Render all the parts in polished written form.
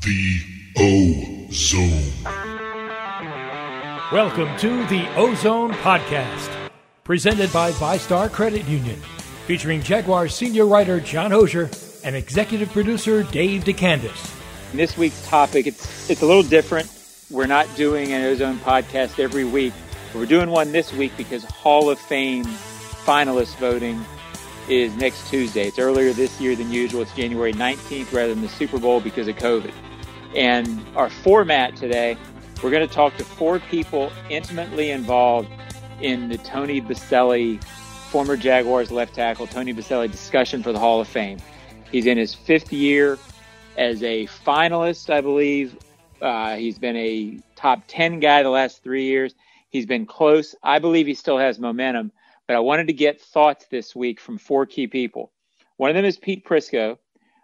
The O-Zone. Welcome to the O-Zone Podcast, presented by VyStar Credit Union, featuring Jaguars senior writer John Hosier and executive producer Dave DeCandis. This week's topic, it's a little different. We're not doing an O-Zone podcast every week. We're doing one this week because Hall of Fame finalist voting is next Tuesday. It's earlier this year than usual. It's January 19th rather than the Super Bowl because of COVID. And our format today, we're going to talk to four people intimately involved in the Tony Boselli, former Jaguars left tackle, Tony Boselli discussion for the Hall of Fame. He's in his fifth year as a finalist, I believe. He's been a top 10 guy the last 3 years. He's been close. I believe he still has momentum, but I wanted to get thoughts this week from four key people. One of them is Pete Prisco,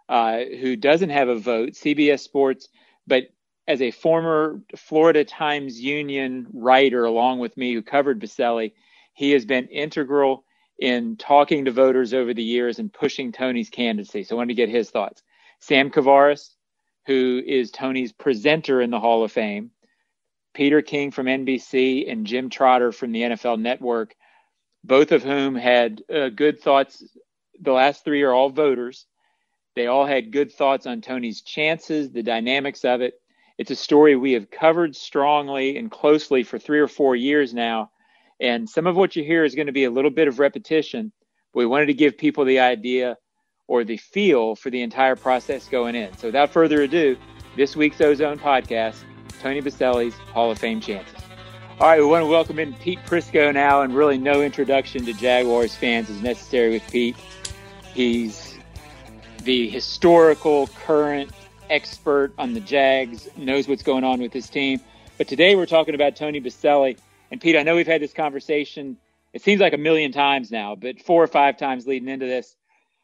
who doesn't have a vote, CBS Sports, but as a former Florida Times Union writer, along with me, who covered Boselli, he has been integral in talking to voters over the years and pushing Tony's candidacy. So I wanted to get his thoughts. Sam Kavaris, who is Tony's presenter in the Hall of Fame, Peter King from NBC, and Jim Trotter from the NFL Network, both of whom had good thoughts. The last three are all voters. They all had good thoughts on Tony's chances, the dynamics of it. It's a story we have covered strongly and closely for 3 or 4 years now. And some of what you hear is going to be a little bit of repetition. But we wanted to give people the idea or the feel for the entire process going in. So without further ado, this week's O-Zone podcast, Tony Boselli's Hall of Fame chances. All right, we want to welcome in Pete Prisco now, and really no introduction to Jaguars fans is necessary with Pete. He's the historical current expert on the Jags, knows what's going on with his team. But today we're talking about Tony Boselli. And Pete, I know we've had this conversation, it seems like a million times now, but 4 or 5 times leading into this.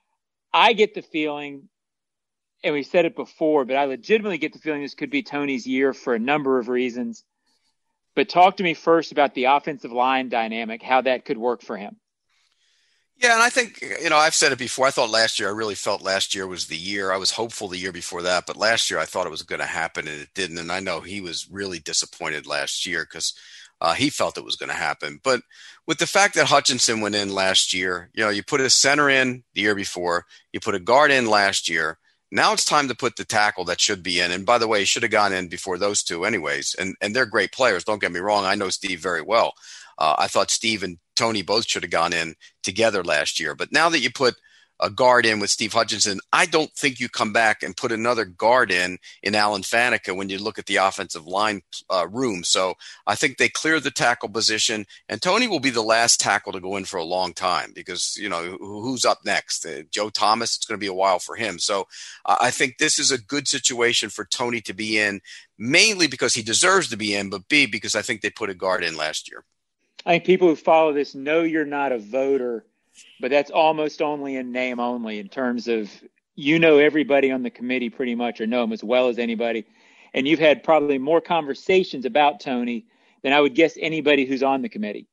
I get the feeling, and we said it before, but I legitimately get the feeling this could be Tony's year for a number of reasons. But talk to me first about the offensive line dynamic, how that could work for him. Yeah, and I think, I've said it before. I really felt last year was the year. I was hopeful the year before that, but last year I thought it was going to happen, and it didn't. And I know he was really disappointed last year because he felt it was going to happen. But with the fact that Hutchinson went in last year, you put a center in the year before, you put a guard in last year. Now it's time to put the tackle that should be in. And by the way, he should have gone in before those two anyways. And they're great players. Don't get me wrong. I know Steve very well. I thought Steve and Tony both should have gone in together last year. But now that you put a guard in with Steve Hutchinson, I don't think you come back and put another guard in Alan Faneca when you look at the offensive line room. So I think they cleared the tackle position, and Tony will be the last tackle to go in for a long time because, who's up next? Joe Thomas, it's going to be a while for him. So I think this is a good situation for Tony to be in, mainly because he deserves to be in, but B, because I think they put a guard in last year. I think people who follow this know you're not a voter, but that's almost only in name only in terms of, everybody on the committee pretty much, or know him as well as anybody. And you've had probably more conversations about Tony than I would guess anybody who's on the committee.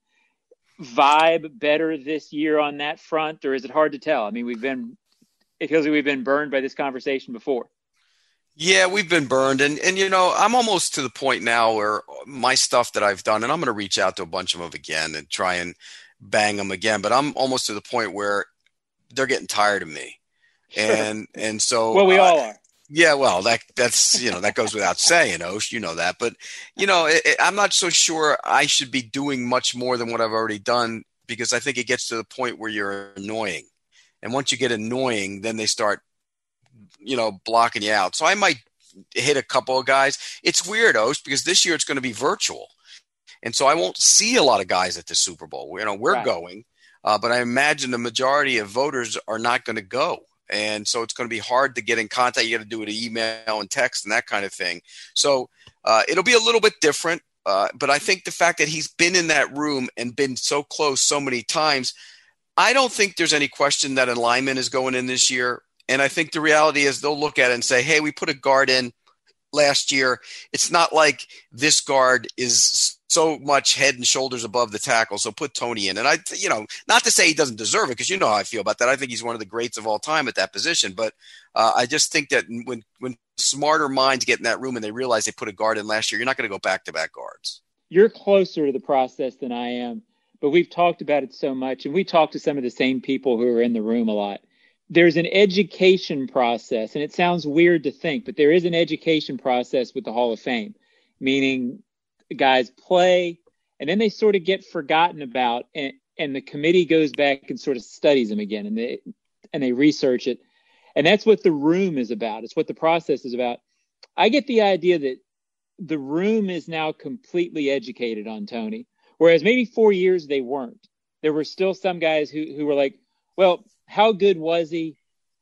Vibe better this year on that front, or is it hard to tell? I mean, it feels like we've been burned by this conversation before. Yeah, we've been burned. And I'm almost to the point now where my stuff that I've done, and I'm going to reach out to a bunch of them again and try and bang them again, but I'm almost to the point where they're getting tired of me. And so well, we all are. Yeah, well, that's that goes without saying, Osh, that. But I'm not so sure I should be doing much more than what I've already done, because I think it gets to the point where you're annoying. And once you get annoying, then they start blocking you out. So I might hit a couple of guys. It's weird, Osh, because this year it's going to be virtual. And so I won't see a lot of guys at the Super Bowl. We're right. Going, but I imagine the majority of voters are not going to go. And so it's going to be hard to get in contact. You got to do it email and text and that kind of thing. So it'll be a little bit different. But I think the fact that he's been in that room and been so close so many times, I don't think there's any question that alignment is going in this year. And I think the reality is they'll look at it and say, hey, we put a guard in last year, it's not like this guard is so much head and shoulders above the tackle. So put Tony in. And not to say he doesn't deserve it, because you know how I feel about that. I think he's one of the greats of all time at that position. But I just think that when smarter minds get in that room and they realize they put a guard in last year, you're not going to go back-to-back guards. You're closer to the process than I am, but we've talked about it so much, and we talk to some of the same people who are in the room a lot. There's an education process, and it sounds weird to think, but there is an education process with the Hall of Fame, meaning guys play, and then they sort of get forgotten about, and the committee goes back and sort of studies them again, and they research it. And that's what the room is about. It's what the process is about. I get the idea that the room is now completely educated on Tony, whereas maybe 4 years they weren't. There were still some guys who were like, well, how good was he?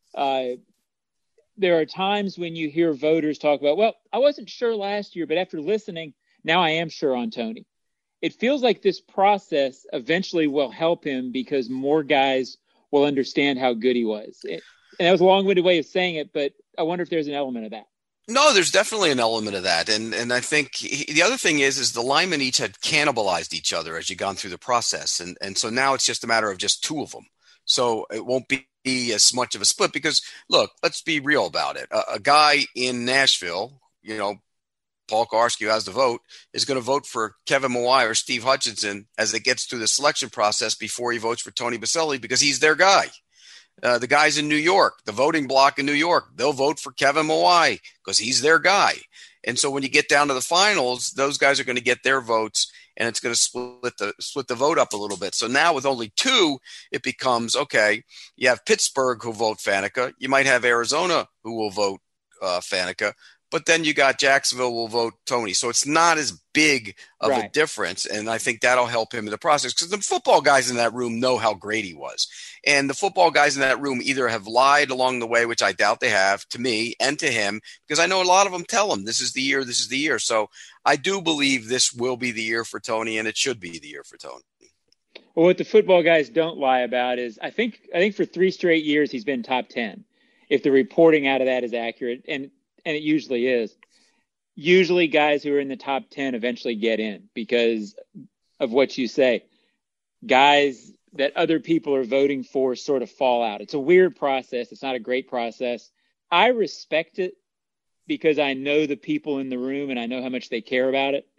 There are times when you hear voters talk about, well, I wasn't sure last year, but after listening, now I am sure on Tony. It feels like this process eventually will help him because more guys will understand how good he was. And that was a long-winded way of saying it, but I wonder if there's an element of that. No, there's definitely an element of that. And I think the other thing is the linemen each had cannibalized each other as you gone through the process. And so now it's just a matter of just two of them. So it won't be as much of a split because, look, let's be real about it. A guy in Nashville, Paul Kawarski, who has the vote, is going to vote for Kevin Mawae or Steve Hutchinson as it gets through the selection process before he votes for Tony Boselli because he's their guy. The guys in New York, the voting bloc in New York, they'll vote for Kevin Mawae because he's their guy. And so when you get down to the finals, those guys are going to get their votes, and it's going to split the vote up a little bit. So now with only two, it becomes, okay, you have Pittsburgh who vote Faneca. You might have Arizona who will vote Faneca. But then you got Jacksonville will vote Tony. So it's not as big of a difference. And I think that'll help him in the process because the football guys in that room know how great he was. And the football guys in that room either have lied along the way, which I doubt they have, to me and to him, because I know a lot of them tell him this is the year, this is the year. So I do believe this will be the year for Tony, and it should be the year for Tony. Well, what the football guys don't lie about is I think for 3 straight years he's been top 10. If the reporting out of that is accurate, and it usually is. Usually guys who are in the top 10 eventually get in because of what you say. Guys that other people are voting for sort of fall out. It's a weird process. It's not a great process. I respect it because I know the people in the room and I know how much they care about it.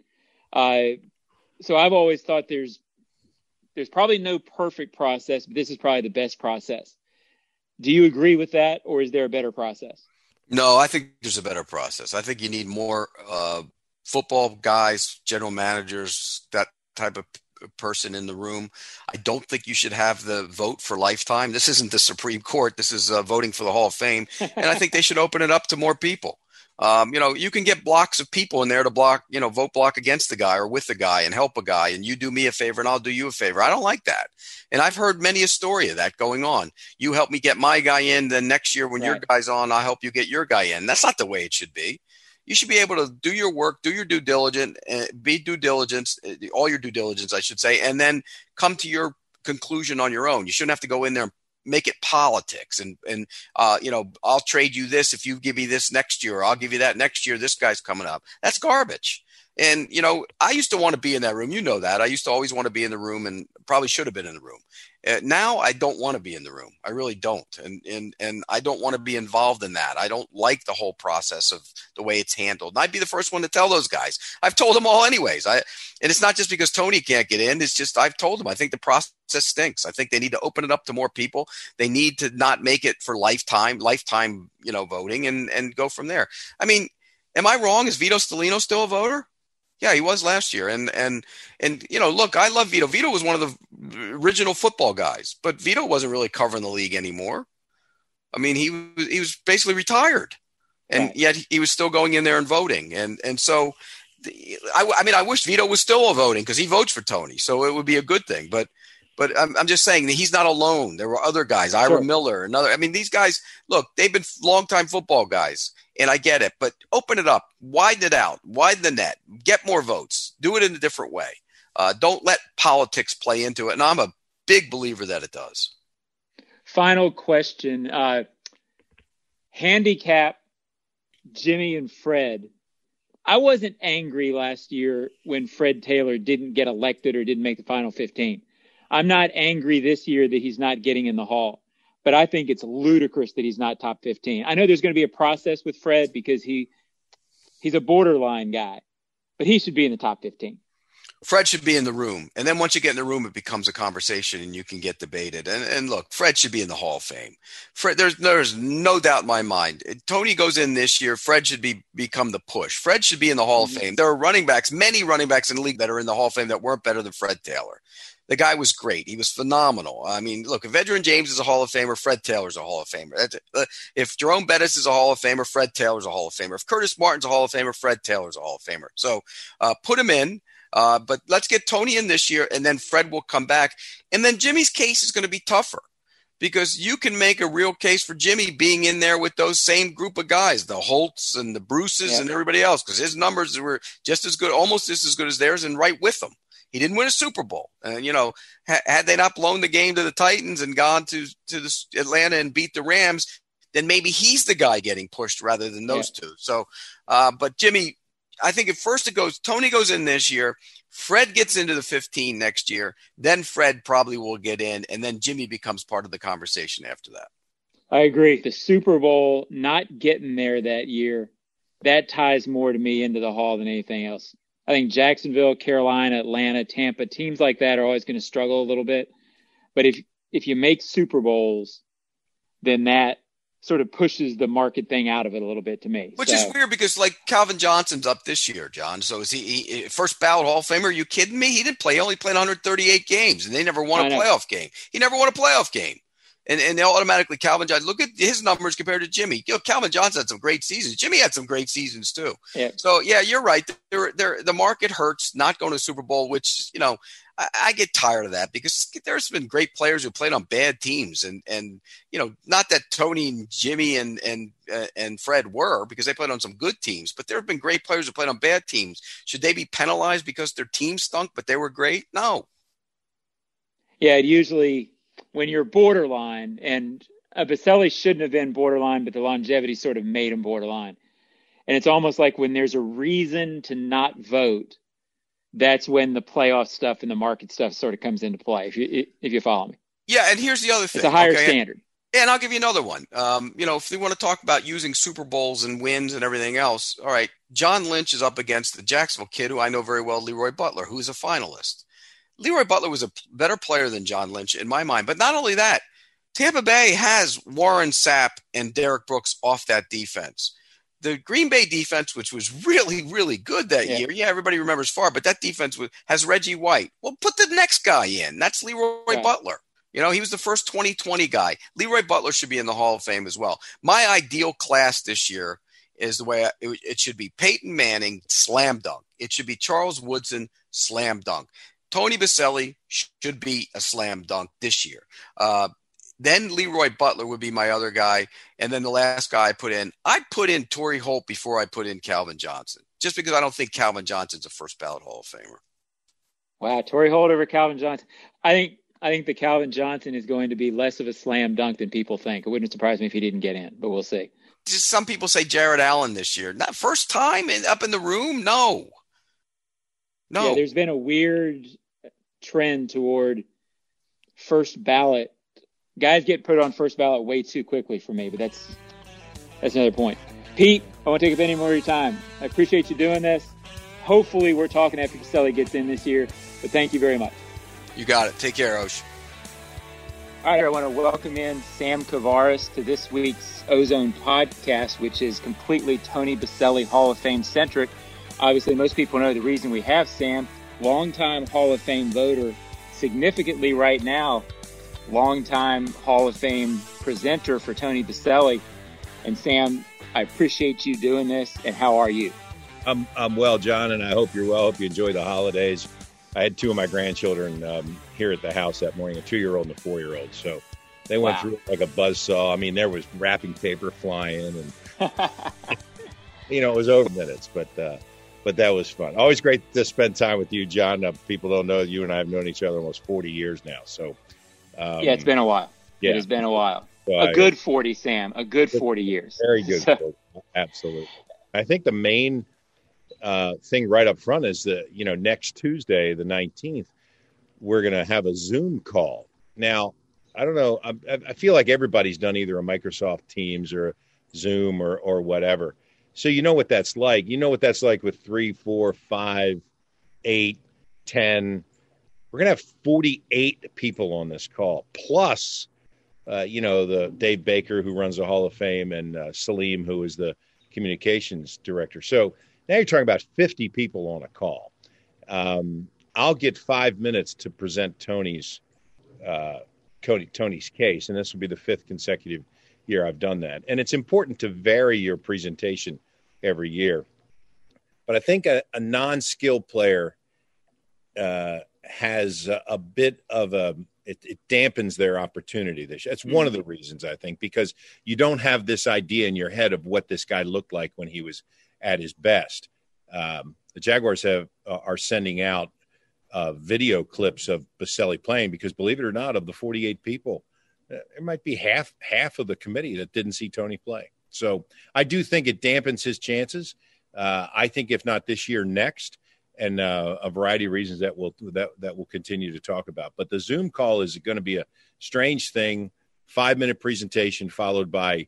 So I've always thought there's probably no perfect process, but this is probably the best process. Do you agree with that, or is there a better process? No, I think there's a better process. I think you need more football guys, general managers, that type of person in the room. I don't think you should have the vote for lifetime. This isn't the Supreme Court. This is voting for the Hall of Fame. And I think they should open it up to more people. You can get blocks of people in there to block, vote block against the guy or with the guy and help a guy. And you do me a favor and I'll do you a favor. I don't like that. And I've heard many a story of that going on. You help me get my guy in. Then next year when your guy's on, I'll help you get your guy in. That's not the way it should be. You should be able to do your work, do your due diligence, all your due diligence, I should say, and then come to your conclusion on your own. You shouldn't have to go in there and make it politics and I'll trade you this if you give me this next year, or I'll give you that next year. This guy's coming up. That's garbage. And, I used to want to be in that room. You know that. I used to always want to be in the room and probably should have been in the room. Now I don't want to be in the room. I really don't. And I don't want to be involved in that. I don't like the whole process of the way it's handled. And I'd be the first one to tell those guys. I've told them all anyways. And it's not just because Tony can't get in. It's just I've told them. I think the process stinks. I think they need to open it up to more people. They need to not make it for lifetime, voting and go from there. I mean, am I wrong? Is Vito Stellino still a voter? Yeah, he was last year. And look, I love Vito. Vito was one of the original football guys, but Vito wasn't really covering the league anymore. I mean, he was basically retired, and yet he was still going in there and voting. And so, I wish Vito was still voting because he votes for Tony, so it would be a good thing. But I'm just saying that he's not alone. There were other guys, Ira Miller, these guys, look, they've been longtime football guys. And I get it, but open it up, widen it out, widen the net, get more votes, do it in a different way. Don't let politics play into it. And I'm a big believer that it does. Final question. Handicap Jimmy and Fred I wasn't angry last year when Fred Taylor didn't get elected or didn't make the final 15. I'm not angry this year that he's not getting in the Hall, but I think it's ludicrous that he's not top 15. I know there's going to be a process with Fred because he's a borderline guy, but he should be in the top 15. Fred should be in the room. And then once you get in the room, it becomes a conversation and you can get debated. And look, Fred should be in the Hall of Fame. Fred, there's no doubt in my mind. Tony goes in this year. Fred should become the push. Fred should be in the Hall of Fame. There are many running backs in the league that are in the Hall of Fame that weren't better than Fred Taylor. The guy was great. He was phenomenal. I mean, look, if Edgerrin James is a Hall of Famer, Fred Taylor's a Hall of Famer. If Jerome Bettis is a Hall of Famer, Fred Taylor's a Hall of Famer. If Curtis Martin's a Hall of Famer, Fred Taylor's a Hall of Famer. So put him in. But let's get Tony in this year, and then Fred will come back. And then Jimmy's case is going to be tougher because you can make a real case for Jimmy being in there with those same group of guys, the Holtz and the Bruces and everybody else, because his numbers were just as good, almost just as good as theirs, and right with them. He didn't win a Super Bowl. Had they not blown the game to the Titans and gone to the Atlanta and beat the Rams, then maybe he's the guy getting pushed rather than those two. So, but Jimmy, I think at first Tony goes in this year, Fred gets into the 15 next year, then Fred probably will get in, and then Jimmy becomes part of the conversation after that. I agree. The Super Bowl not getting there that year, that ties more to me into the Hall than anything else. I think Jacksonville, Carolina, Atlanta, Tampa, teams like that are always going to struggle a little bit. But if you make Super Bowls, then that sort of pushes the market thing out of it a little bit to me. Which is weird because like Calvin Johnson's up this year, John. So is he first ballot Hall of Famer? Are you kidding me? He didn't play. He only played 138 games and they never won a playoff game. He never won a playoff game. And they'll automatically Calvin Johnson. Look at his numbers compared to Jimmy. Calvin Johnson had some great seasons. Jimmy had some great seasons too. Yeah. So yeah, you're right. The market hurts not going to Super Bowl, which, I get tired of that because there's been great players who played on bad teams and not that Tony and Jimmy and Fred were because they played on some good teams, but there have been great players who played on bad teams. Should they be penalized because their team stunk, but they were great? No. Yeah, usually when you're borderline, and Baselli shouldn't have been borderline, but the longevity sort of made him borderline. And it's almost like when there's a reason to not vote, that's when the playoff stuff and the market stuff sort of comes into play, if you follow me. Yeah, and here's the other thing. It's a higher standard. And I'll give you another one. If we want to talk about using Super Bowls and wins and everything else, all right, John Lynch is up against the Jacksonville kid who I know very well, Leroy Butler, who's a finalist. Leroy Butler was a better player than John Lynch in my mind. But not only that, Tampa Bay has Warren Sapp and Derek Brooks off that defense. The Green Bay defense, which was really, really good that year. Yeah, everybody remembers Favre, but that defense has Reggie White. Well, put the next guy in. That's Leroy Butler. He was the first 2020 guy. Leroy Butler should be in the Hall of Fame as well. My ideal class this year is the way it should be Peyton Manning, slam dunk. It should be Charles Woodson, slam dunk. Tony Baselli should be a slam dunk this year. Then Leroy Butler would be my other guy. And then the last guy I'd put in Torrey Holt before I put in Calvin Johnson, just because I don't think Calvin Johnson's a first ballot Hall of Famer. Wow. Torrey Holt over Calvin Johnson. I think the Calvin Johnson is going to be less of a slam dunk than people think. It wouldn't surprise me if he didn't get in, but we'll see. Just some people say Jared Allen this year. Not first time up in the room. No. Yeah, there's been a weird trend toward first ballot. Guys get put on first ballot way too quickly for me, but that's another point. Pete, I won't take up any more of your time. I appreciate you doing this. Hopefully we're talking after Baselli gets in this year, but thank you very much. You got it. Take care, Osh. All right, I want to welcome in Sam Kavaris to this week's Ozone podcast, which is completely Tony Baselli Hall of Fame centric. Obviously, most people know the reason we have Sam, longtime Hall of Fame voter, significantly right now, longtime Hall of Fame presenter for Tony Baselli. And Sam, I appreciate you doing this. And how are you? I'm well, John, and I hope you're well. Hope you enjoy the holidays. I had two of my grandchildren here at the house that morning, a 2-year-old and a 4-year-old. So they went through like a buzzsaw. I mean, there was wrapping paper flying, and it was over minutes, but that was fun. Always great to spend time with you, John. People don't know you and I have known each other almost 40 years now. So it's been a while. Yeah. It has been a while. So a good 40, Sam. A good 40 years. Very good. So. Absolutely. I think the main thing right up front is that, next Tuesday, the 19th, we're going to have a Zoom call. Now, I don't know. I feel like everybody's done either a Microsoft Teams or a Zoom or whatever. So you know what that's like. You know what that's like with 3, 4, 5, 8, 10. We're going to have 48 people on this call, plus, the Dave Baker, who runs the Hall of Fame, and Salim, who is the communications director. So now you're talking about 50 people on a call. I'll get 5 minutes to present Tony's case, and this will be the 5th consecutive year I've done that. And it's important to vary your presentation every year. But I think a non-skilled player has a bit of it dampens their opportunity this year. That's one of the reasons, I think, because you don't have this idea in your head of what this guy looked like when he was at his best. The Jaguars are sending out video clips of Baselli playing because, believe it or not, of the 48 people, there might be half of the committee that didn't see Tony play. So I do think it dampens his chances. I think if not this year, next. And a variety of reasons that we'll continue to talk about. But the Zoom call is going to be a strange thing, 5-minute presentation followed by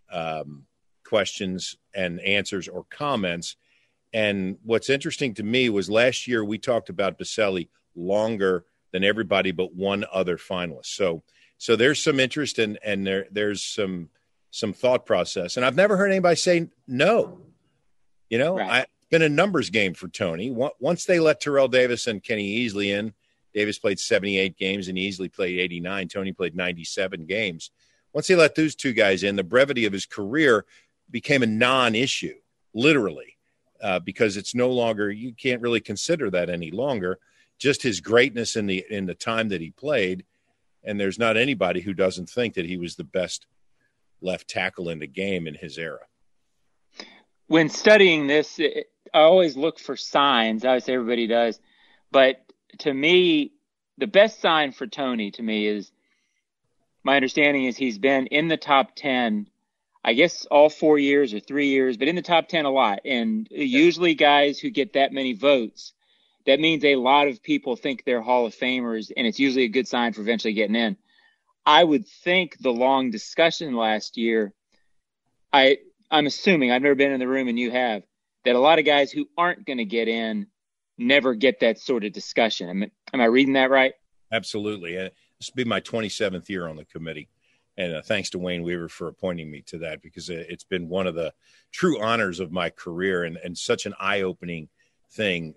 questions and answers or comments. And what's interesting to me was last year we talked about Baselli longer than everybody but one other finalist. So there's some interest and there's some thought process. And I've never heard anybody say no. Right. Been a numbers game for Tony. Once they let Terrell Davis and Kenny Easley in, Davis played 78 games and Easley played 89. Tony played 97 games. Once they let those two guys in, the brevity of his career became a non-issue, literally, because it's no longer, you can't really consider that any longer. Just his greatness in the time that he played, and there's not anybody who doesn't think that he was the best left tackle in the game in his era. When studying this, I always look for signs. I would say everybody does. But to me, the best sign for Tony, to me, is my understanding is he's been in the top 10, I guess all 4 years or 3 years, but in the top 10 a lot. And usually guys who get that many votes, that means a lot of people think they're Hall of Famers, and it's usually a good sign for eventually getting in. I would think the long discussion last year, I'm assuming, I've never been in the room and you have, that a lot of guys who aren't going to get in never get that sort of discussion. Am I reading that right? Absolutely. This will be my 27th year on the committee. And thanks to Wayne Weaver for appointing me to that, because it's been one of the true honors of my career and such an eye-opening thing.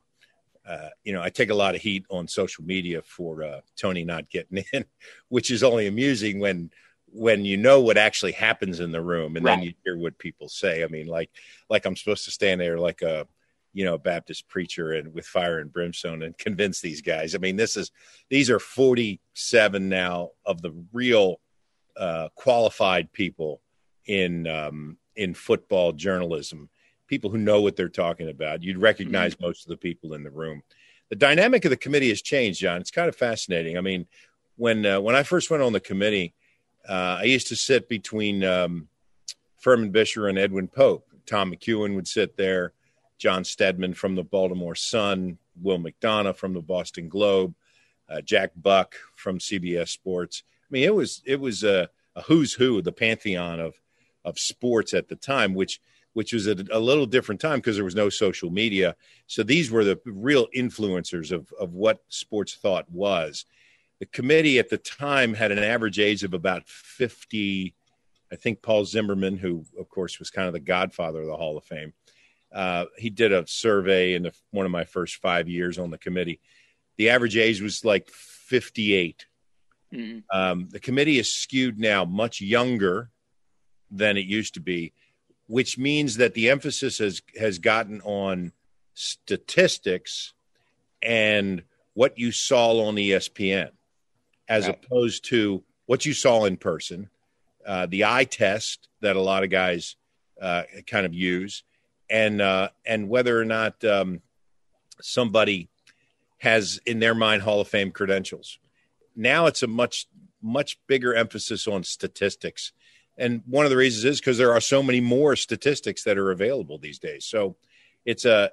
I take a lot of heat on social media for Tony not getting in, which is only amusing when you know what actually happens in the room, and right. Then you hear what people say. I mean, like I'm supposed to stand there like a Baptist preacher and with fire and brimstone and convince these guys. I mean, these are 47 now of the real qualified people in football journalism, people who know what they're talking about. You'd recognize most of the people in the room. The dynamic of the committee has changed, John. It's kind of fascinating. I mean, when I first went on the committee, I used to sit between Furman Bisher and Edwin Pope. Tom McEwen would sit there, John Stedman from the Baltimore Sun, Will McDonough from the Boston Globe, Jack Buck from CBS Sports. I mean, it was a who's who, the pantheon of sports at the time, which was a little different time because there was no social media. So these were the real influencers of what sports thought was. The committee at the time had an average age of about 50. I think Paul Zimmerman, who, of course, was kind of the godfather of the Hall of Fame, he did a survey in one of my first 5 years on the committee. The average age was like 58. Mm-hmm. The committee is skewed now much younger than it used to be, which means that the emphasis has gotten on statistics and what you saw on ESPN, as opposed to what you saw in person, the eye test that a lot of guys kind of use, and whether or not somebody has in their mind Hall of Fame credentials. Now it's a much bigger emphasis on statistics. And one of the reasons is because there are so many more statistics that are available these days. So it's not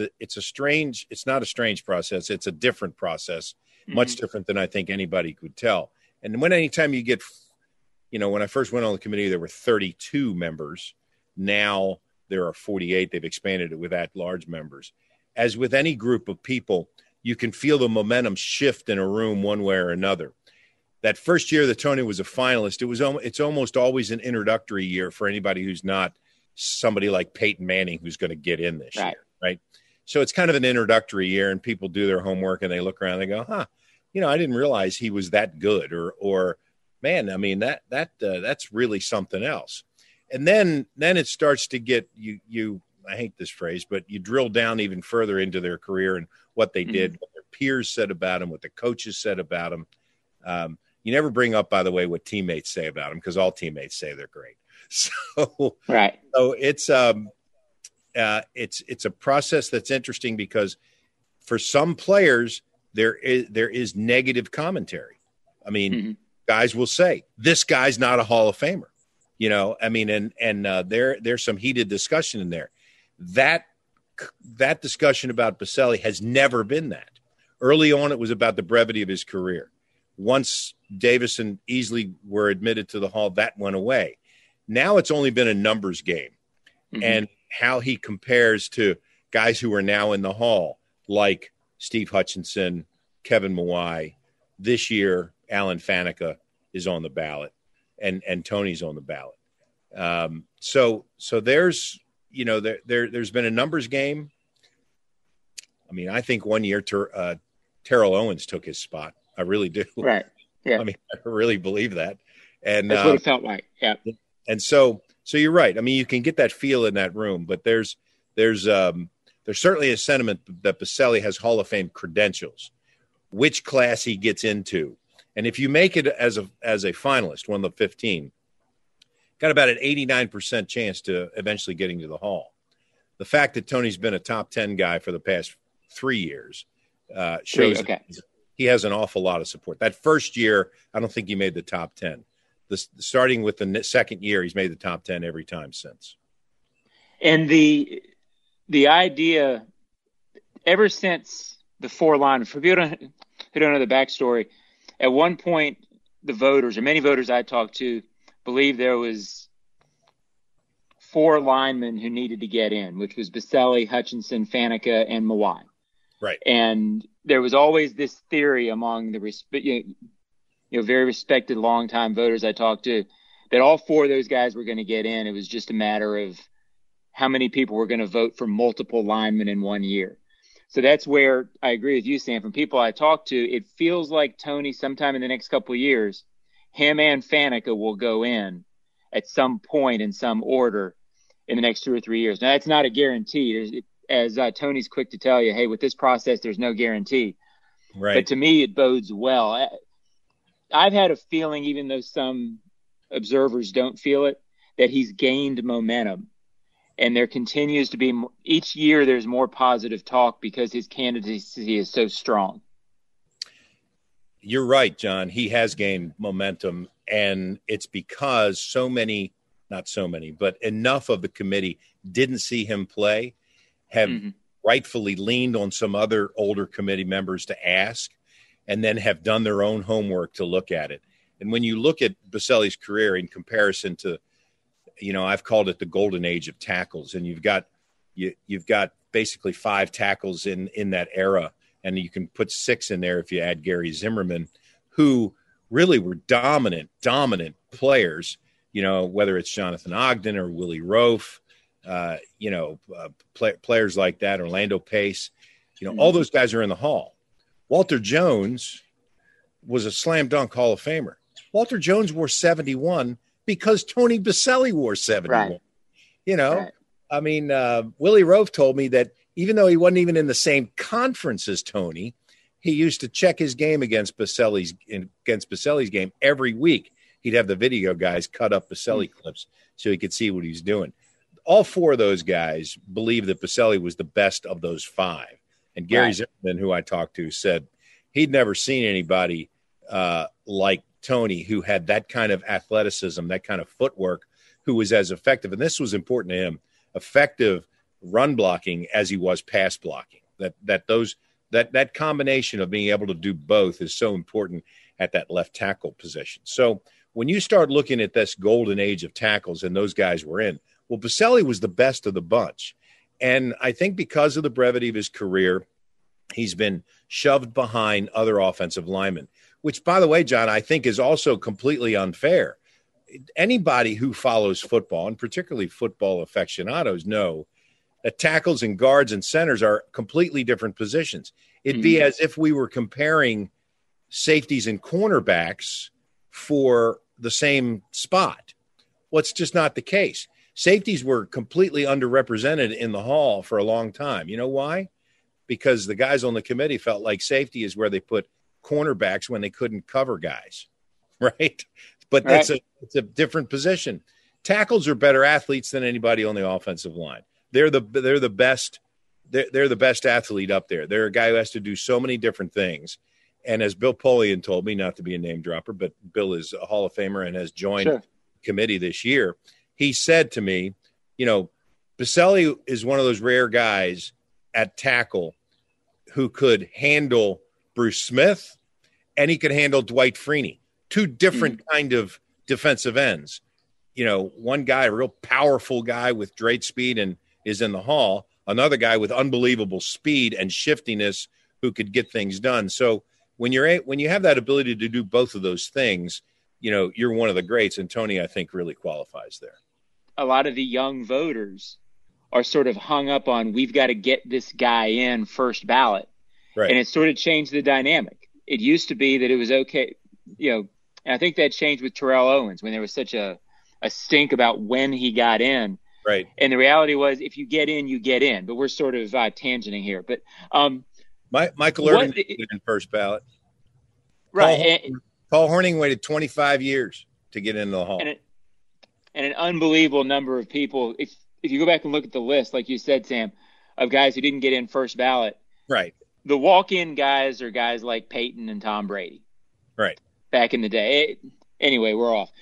a strange process. It's a different process, much different than I think anybody could tell. And anytime you get, when I first went on the committee, there were 32 members. Now there are 48. They've expanded it with at-large members. As with any group of people, you can feel the momentum shift in a room one way or another. That first year that Tony was a finalist, it's almost always an introductory year for anybody who's not somebody like Peyton Manning who's going to get in this year, right? So it's kind of an introductory year, and people do their homework and they look around and they go, I didn't realize he was that good, or man, I mean, that's really something else. And then it starts to get you I hate this phrase, but you drill down even further into their career and what they did, what their peers said about them, what the coaches said about them. You never bring up, by the way, what teammates say about them, because all teammates say they're great. So it's a process that's interesting because for some players there is negative commentary. I mean, guys will say this guy's not a Hall of Famer. I mean, and there's some heated discussion in there. That discussion about Boselli has never been that. Early on, it was about the brevity of his career. Once Davis and Easley were admitted to the Hall, that went away. Now it's only been a numbers game, and how he compares to guys who are now in the Hall, like Steve Hutchinson, Kevin Mawae. This year, Alan Faneca is on the ballot, and Tony's on the ballot. So there's there's been a numbers game. I mean, I think one year Terrell Owens took his spot. I really do. Right. Yeah. I mean, I really believe that. And that's what it felt like. Yeah. And so you're right. I mean, you can get that feel in that room, but there's certainly a sentiment that Boselli has Hall of Fame credentials, which class he gets into. And if you make it as a finalist, one of the 15, got about an 89% chance to eventually getting to the Hall. The fact that Tony's been a top 10 guy for the past 3 years shows he has an awful lot of support. That first year, I don't think he made the top 10. Starting with the second year, he's made the top 10 every time since. And the idea, ever since the four line, for people who don't know the backstory, at one point, the voters, or many voters I talked to, believed there was 4 linemen who needed to get in, which was Boselli, Hutchinson, Faneca, and Mawae. Right. And there was always this theory among the very respected longtime voters I talked to that all 4 of those guys were going to get in. It was just a matter of how many people were going to vote for multiple linemen in 1 year. So that's where I agree with you, Sam. From people I talked to, it feels like Tony, sometime in the next couple of years, him and Faneca will go in at some point in some order in the next 2 or 3 years. Now, that's not a guarantee. As Tony's quick to tell you, hey, with this process, there's no guarantee. Right. But to me, it bodes well. I've had a feeling, even though some observers don't feel it, that he's gained momentum. And there continues to be – each year there's more positive talk because his candidacy is so strong. You're right, John. He has gained momentum, and it's because not so many, but enough of the committee didn't see him play, have rightfully leaned on some other older committee members to ask, and then have done their own homework to look at it. And when you look at Boselli's career in comparison to, I've called it the golden age of tackles, and you've got basically 5 tackles in that era, and you can put 6 in there if you add Gary Zimmerman, who really were dominant players, whether it's Jonathan Ogden or Willie Roaf, players like that, Orlando Pace, all those guys are in the Hall. Walter Jones was a slam dunk Hall of Famer. Walter Jones wore 71 because Tony Boselli wore 71. Right. I mean, Willie Roaf told me that even though he wasn't even in the same conference as Tony, he used to check his game against Boselli's game every week. He'd have the video guys cut up Boselli clips so he could see what he's doing. All 4 of those guys believe that Boselli was the best of those 5. And Gary Zimmerman, who I talked to, said he'd never seen anybody like Tony who had that kind of athleticism, that kind of footwork, who was as effective. And this was important to him, effective run blocking as he was pass blocking. That combination of being able to do both is so important at that left tackle position. So when you start looking at this golden age of tackles and those guys were in, well, Boselli was the best of the bunch. And I think because of the brevity of his career, he's been shoved behind other offensive linemen, which, by the way, John, I think is also completely unfair. Anybody who follows football, and particularly football aficionados, know that tackles and guards and centers are completely different positions. It'd be as if we were comparing safeties and cornerbacks for the same spot. Well, it's just not the case. Safeties were completely underrepresented in the hall for a long time. You know why? Because the guys on the committee felt like safety is where they put cornerbacks when they couldn't cover guys, right? But it's a different position. Tackles are better athletes than anybody on the offensive line. They're the best. They're the best athlete up there. They're a guy who has to do so many different things. And as Bill Polian told me, not to be a name dropper, but Bill is a Hall of Famer and has joined the committee this year. He said to me, Boselli is one of those rare guys at tackle who could handle Bruce Smith and he could handle Dwight Freeney, two different kind of defensive ends. One guy, a real powerful guy with great speed and is in the hall, another guy with unbelievable speed and shiftiness who could get things done. So when you have that ability to do both of those things, you're one of the greats. And Tony, I think, really qualifies there. A lot of the young voters are sort of hung up on, we've got to get this guy in first ballot. Right. And it sort of changed the dynamic. It used to be that it was okay, and I think that changed with Terrell Owens when there was such a stink about when he got in. Right. And the reality was, if you get in, you get in. But we're sort of Michael tangenting here. But Irvin in first ballot. Right. Paul Hornung waited 25 years to get into the hall. And an unbelievable number of people. If you go back and look at the list, like you said, Sam, of guys who didn't get in first ballot. Right. The walk-in guys are guys like Peyton and Tom Brady. Right. Back in the day. Anyway, we're off.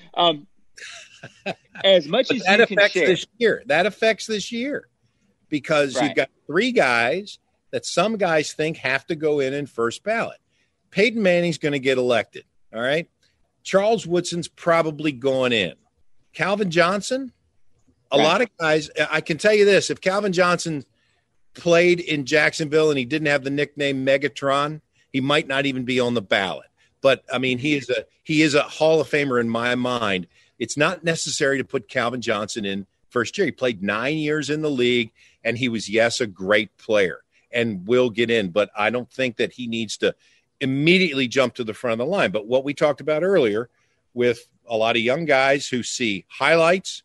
As much as you can share. That affects this year because you've got three guys that some guys think have to go in first ballot. Peyton Manning's going to get elected. All right. Charles Woodson's probably going in. Calvin Johnson, a lot of guys. I can tell you this: if Calvin Johnson played in Jacksonville and he didn't have the nickname Megatron, he might not even be on the ballot. But I mean, he is a Hall of Famer in my mind. It's not necessary to put Calvin Johnson in first year. He played 9 years in the league, and he was, a great player and will get in. But I don't think that he needs to immediately jump to the front of the line. But what we talked about earlier with a lot of young guys who see highlights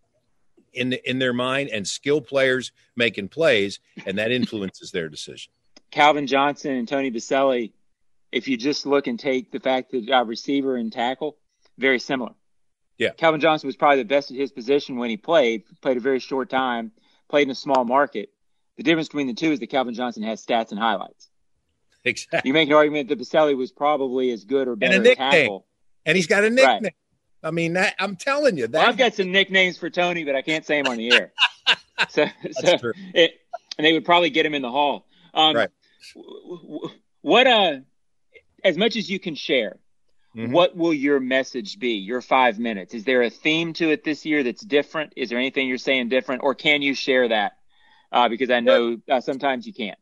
in their mind and skilled players making plays, and that influences their decision. Calvin Johnson and Tony Boselli, if you just look and take the fact that receiver and tackle, very similar. Yeah. Calvin Johnson was probably the best at his position when he played a very short time, played in a small market. The difference between the two is that Calvin Johnson has stats and highlights. Exactly. You make an argument that Boselli was probably as good or better at tackle. And he's got a nickname. Right. I mean, I'm telling you. I've got some nicknames for Tony, but I can't say them on the air. That's true. And they would probably get him in the hall. Right. What as much as you can share, what will your message be, your 5 minutes? Is there a theme to it this year that's different? Is there anything you're saying different? Or can you share that? Because I know sometimes you can't.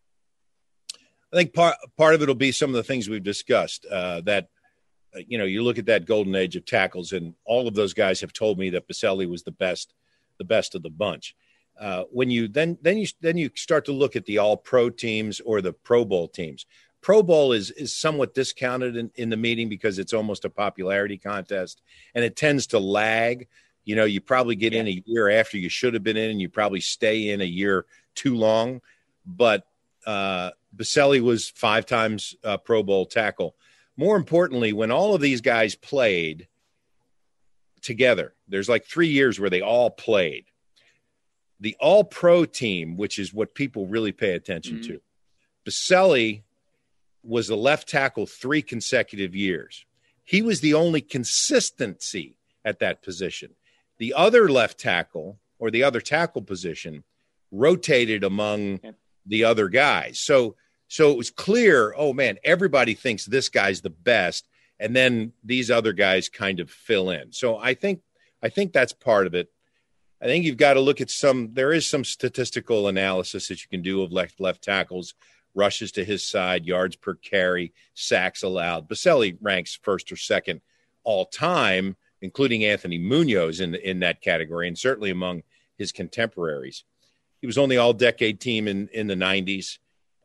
I think part of it will be some of the things we've discussed that, you look at that golden age of tackles, and all of those guys have told me that Boselli was the best of the bunch. When you then you start to look at the all-pro teams or the Pro Bowl teams. Pro Bowl is somewhat discounted in the meeting because it's almost a popularity contest, and it tends to lag. You probably get in a year after you should have been in, and you probably stay in a year too long. But Boselli was 5 times Pro Bowl tackle. More importantly, when all of these guys played together, there's like 3 years where they all played. The all-pro team, which is what people really pay attention to, Boselli was the left tackle 3 consecutive years. He was the only consistency at that position. The other left tackle or the other tackle position rotated among the other guys. So it was clear, oh man, everybody thinks this guy's the best, and then these other guys kind of fill in. So I think that's part of it. I think you've got to look at there is some statistical analysis that you can do of left tackles, rushes to his side, yards per carry, sacks allowed. Boselli ranks first or second all time, including Anthony Munoz in that category, and certainly among his contemporaries. He was on the all-decade team in the 90s.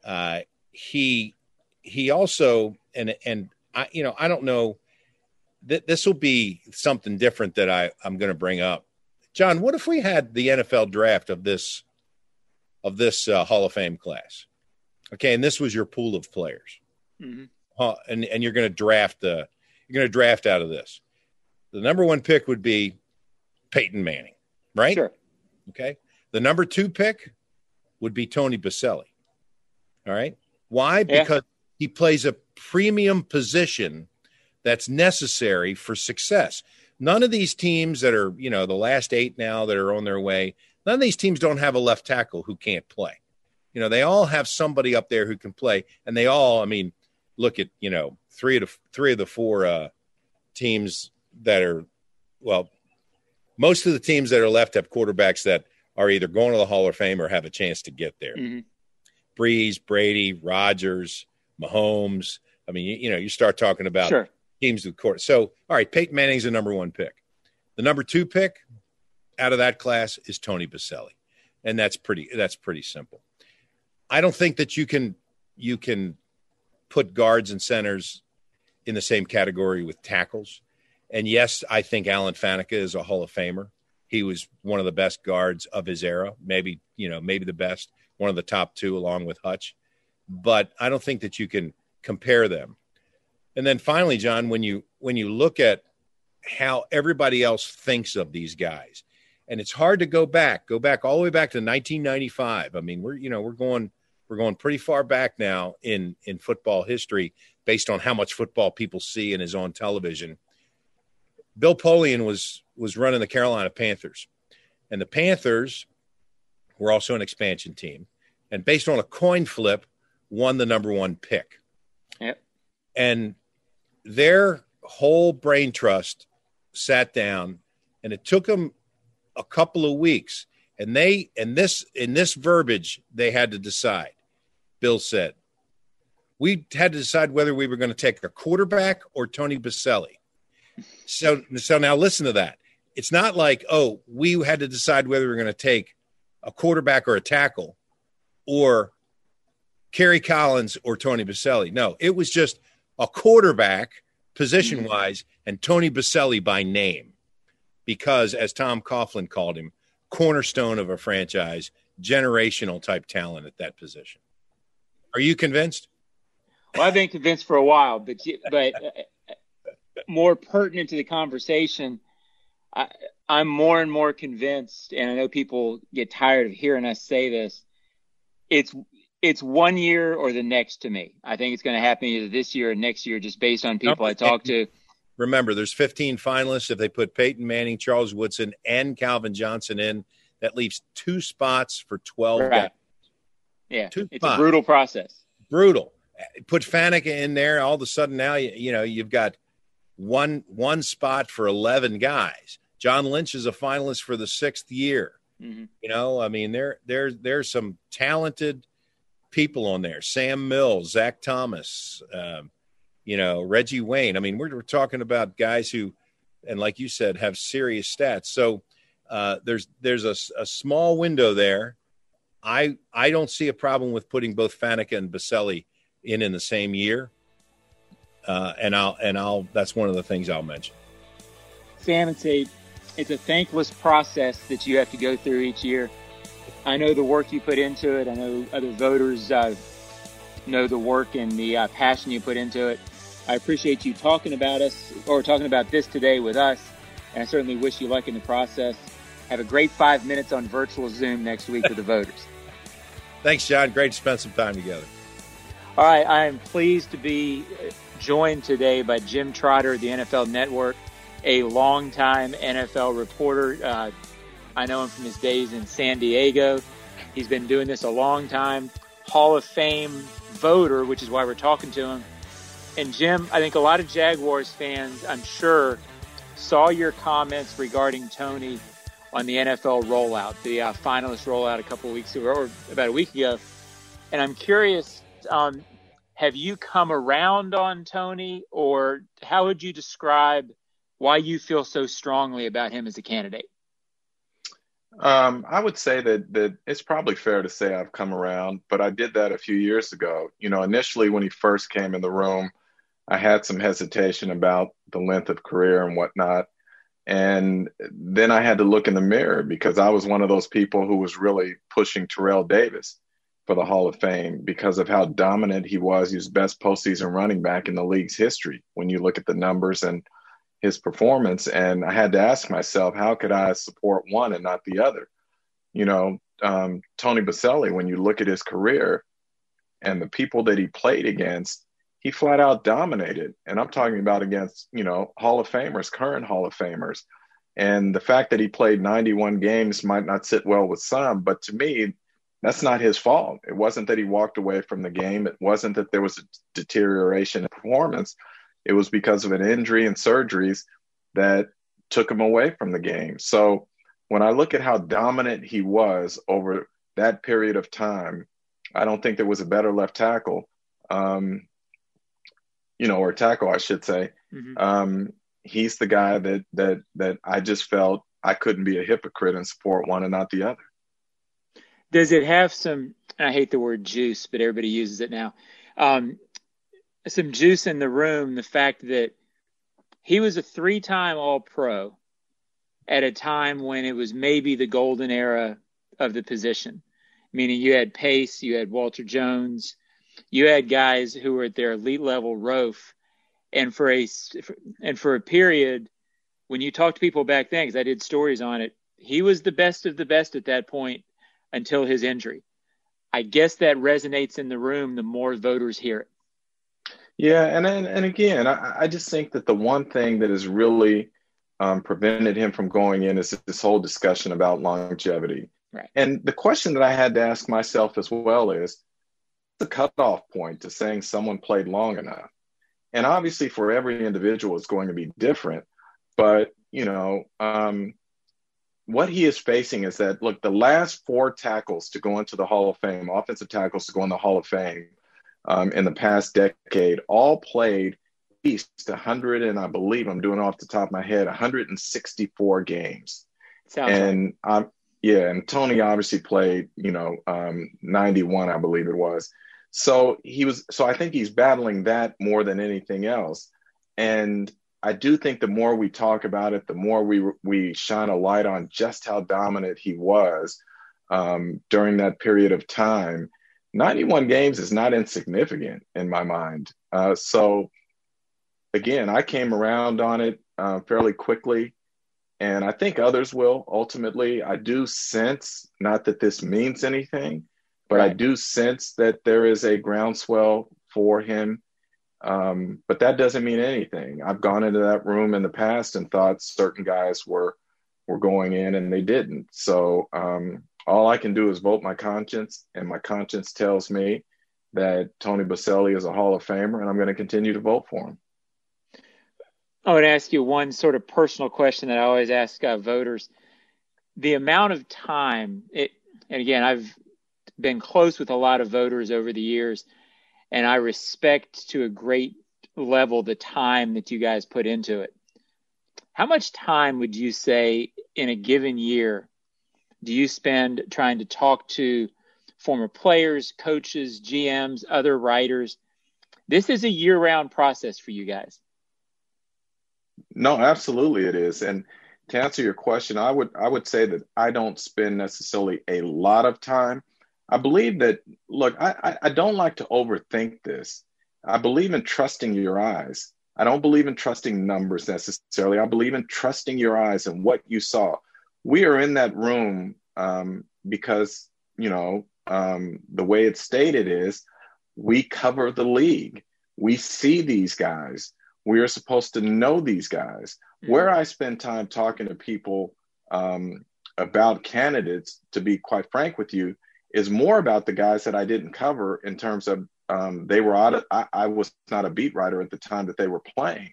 He also, and I don't know, this will be something different that I'm going to bring up. John, what if we had the NFL draft of this Hall of Fame class? Okay, and this was your pool of players, and you're going to draft out of this. The number 1 pick would be Peyton Manning, right? Sure. Okay. The number 2 pick would be Tony Boselli. All right. Why? Yeah. Because he plays a premium position that's necessary for success. None of these teams that are, the last 8 now that are on their way, none of these teams don't have a left tackle who can't play. They all have somebody up there who can play, and they all, look at, 3 of the 4 teams that are, most of the teams that are left have quarterbacks that are either going to the Hall of Fame or have a chance to get there. Mm-hmm. Breeze, Brady, Rodgers, Mahomes. You start talking about teams with court. So, all right, Peyton Manning's the number 1 pick. The number 2 pick out of that class is Tony Boselli, and that's pretty simple. I don't think that you can put guards and centers in the same category with tackles. And yes, I think Alan Faneca is a Hall of Famer. He was one of the best guards of his era, maybe the best, one of the top 2 along with Hutch. But I don't think that you can compare them. And then finally, John, when you look at how everybody else thinks of these guys, and it's hard to go back all the way back to 1995. We're going pretty far back now in football history based on how much football people see and is on television. Bill Polian was running the Carolina Panthers, and the Panthers were also an expansion team, and based on a coin flip, won the number 1 pick. Yep. And their whole brain trust sat down, and it took them a couple of weeks, and in this verbiage they had to decide. Bill said, we had to decide whether we were going to take a quarterback or Tony Boselli. So now listen to that. It's not like, we had to decide whether we were going to take a quarterback or a tackle or Kerry Collins or Tony Boselli. No, it was just a quarterback position-wise and Tony Boselli by name because, as Tom Coughlin called him, cornerstone of a franchise, generational type talent at that position. Are you convinced? Well, I've been convinced for a while, but more pertinent to the conversation, I'm more and more convinced, and I know people get tired of hearing us say this, it's 1 year or the next to me. I think it's going to happen either this year or next year just based on people I talk to. Remember, there's 15 finalists. If they put Peyton Manning, Charles Woodson, and Calvin Johnson in, that leaves 2 spots for 12 guys. Yeah, it's a brutal process. Brutal. Put Faneca in there, all of a sudden now you've got one spot for 11 guys. John Lynch is a finalist for the 6th year. Mm-hmm. There's some talented people on there. Sam Mills, Zach Thomas, Reggie Wayne. We're talking about guys who, and like you said, have serious stats. So there's a small window there. I don't see a problem with putting both Faneca and Boselli in the same year. And that's one of the things I'll mention. Sam, it's a thankless process that you have to go through each year. I know the work you put into it. I know other voters know the work and the passion you put into it. I appreciate you talking about this today with us, and I certainly wish you luck in the process. Have a great 5 minutes on virtual Zoom next week with the voters. Thanks, John. Great to spend some time together. All right. I am pleased to be joined today by Jim Trotter of the NFL Network, a longtime NFL reporter. I know him from his days in San Diego. He's been doing this a long time. Hall of Fame voter, which is why we're talking to him. And Jim, I think a lot of Jaguars fans, I'm sure, saw your comments regarding Tony on the NFL rollout, the finalist rollout a couple of weeks ago, or about a week ago. And I'm curious, have you come around on Tony, or how would you describe why you feel so strongly about him as a candidate? I would say that it's probably fair to say I've come around, but I did that a few years ago. Initially when he first came in the room, I had some hesitation about the length of career and whatnot. And then I had to look in the mirror because I was one of those people who was really pushing Terrell Davis for the Hall of Fame because of how dominant he was. He was best postseason running back in the league's history when you look at the numbers and his performance. And I had to ask myself, how could I support one and not the other? Tony Boselli, when you look at his career and the people that he played against, he flat out dominated. And I'm talking about against, Hall of Famers, current Hall of Famers. And the fact that he played 91 games might not sit well with some, but to me, that's not his fault. It wasn't that he walked away from the game. It wasn't that there was a deterioration in performance. It was because of an injury and surgeries that took him away from the game. So when I look at how dominant he was over that period of time, I don't think there was a better left tackle, or tackle, I should say. Mm-hmm. He's the guy that I just felt I couldn't be a hypocrite and support one and not the other. Does it have some, I hate the word juice, but everybody uses it now, some juice in the room, the fact that he was a 3-time All-Pro at a time when it was maybe the golden era of the position, meaning you had Pace, you had Walter Jones, you had guys who were at their elite level ROF. And for a period, when you talk to people back then, because I did stories on it, he was the best of the best at that point until his injury. I guess that resonates in the room the more voters hear it. Yeah, and again, I just think that the one thing that has really prevented him from going in is this whole discussion about longevity. Right. And the question that I had to ask myself as well is the cutoff point to saying someone played long enough. And obviously for every individual, it's going to be different. But, what he is facing is that, look, the last 4 tackles to go into the Hall of Fame, offensive tackles to go in the Hall of Fame in the past decade, all played at least 100, and I believe I'm doing off the top of my head, 164 games. And and Tony obviously played, 91, I believe it was. So I think he's battling that more than anything else. And I do think the more we talk about it, the more we shine a light on just how dominant he was during that period of time. 91 games is not insignificant in my mind. So again, I came around on it fairly quickly, and I think others will ultimately. I do sense, not that this means anything, but I do sense that there is a groundswell for him. But that doesn't mean anything. I've gone into that room in the past and thought certain guys were going in and they didn't. So all I can do is vote my conscience, and my conscience tells me that Tony Boselli is a Hall of Famer, and I'm going to continue to vote for him. I would ask you one sort of personal question that I always ask voters. The amount of time, and again, I've been close with a lot of voters over the years, and I respect to a great level the time that you guys put into it. How much time would you say in a given year do you spend trying to talk to former players, coaches, GMs, other writers? This is a year-round process for you guys. No, absolutely it is. And to answer your question, I would say that I don't spend necessarily a lot of time. I believe that, look, I don't like to overthink this. I believe in trusting your eyes. I don't believe in trusting numbers necessarily. I believe in trusting your eyes and what you saw. We are in that room because, the way it's stated is we cover the league. We see these guys. We are supposed to know these guys. Mm-hmm. Where I spend time talking to people about candidates, to be quite frank with you, is more about the guys that I didn't cover in terms of they were out of, I was not a beat writer at the time that they were playing.